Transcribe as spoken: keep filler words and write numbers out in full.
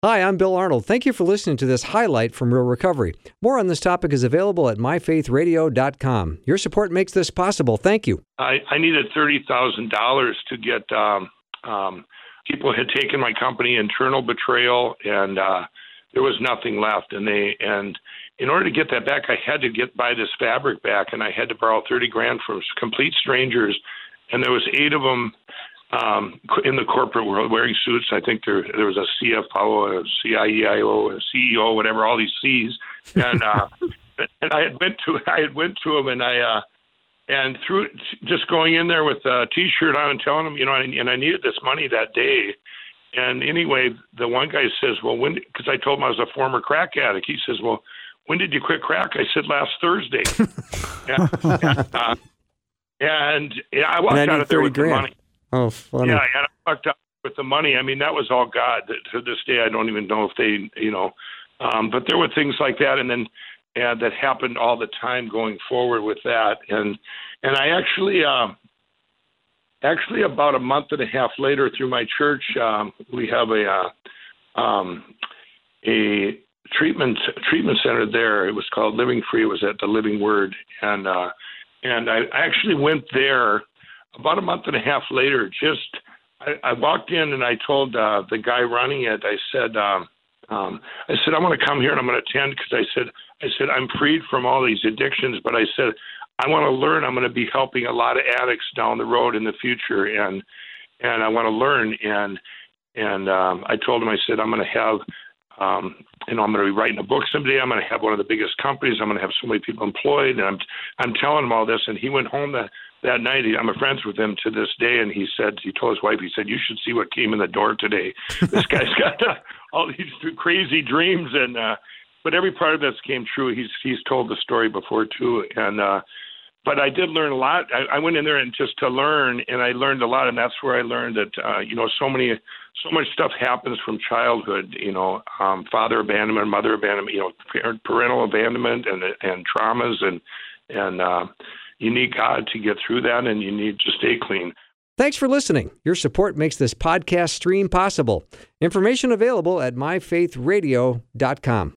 Hi, I'm Bill Arnold. Thank you for listening to this highlight from Real Recovery. More on this topic is available at my faith radio dot com. Your support makes this possible. Thank you. I, I needed thirty thousand dollars to get um, um, people had taken my company, internal betrayal, and uh, there was nothing left. And they and in order to get that back, I had to get buy this fabric back, and I had to borrow thirty grand from complete strangers. And there was eight of them um, in the corporate world wearing suits. I think there there was a C F O, a C I E I O, a C E O, whatever, all these C's. And uh, and I had went to I had went to them, and I uh, and through just going in there with a T-shirt on and telling them, you know, and, and I needed this money that day. And anyway, the one guy says, well, when? Because I told him I was a former crack addict. He says, well, when did you quit crack? I said, last Thursday. and, and, uh, and yeah, I walked and I out of there with grand. the money. Oh, funny. Yeah, and I walked out with the money. I mean, that was all God. To this day, I don't even know if they, you know, um, but there were things like that, and then and that happened all the time going forward with that. And and I actually, um, actually, about a month and a half later, through my church, um, we have a uh, um, a treatment treatment center there. It was called Living Free. It was at the Living Word, and uh, and I actually went there about a month and a half later. Just I, I walked in and I told uh, the guy running it. I said, um, um, I said I'm going to come here and I'm going to attend because I said I said I'm freed from all these addictions, but I said I want to learn. I'm going to be helping a lot of addicts down the road in the future, and and I want to learn. And and um, I told him, I said I'm going to have. Um, you know, I'm going to be writing a book someday. I'm going to have one of the biggest companies. I'm going to have so many people employed. And I'm, I'm telling him all this. And he went home that, that night. He, I'm friends with him to this day. And he said, he told his wife, he said, you should see what came in the door today. This guy's got uh, all these crazy dreams. And, uh, but every part of this came true. He's, he's told the story before too. And, uh, but I did learn a lot. I, I went in there and just to learn, and I learned a lot. And that's where I learned that, uh, you know, so many, so much stuff happens from childhood, you know, um, father abandonment, mother abandonment, you know, parent, parental abandonment and, and traumas. And, and uh, you need God to get through that, and you need to stay clean. Thanks for listening. Your support makes this podcast stream possible. Information available at my faith radio dot com.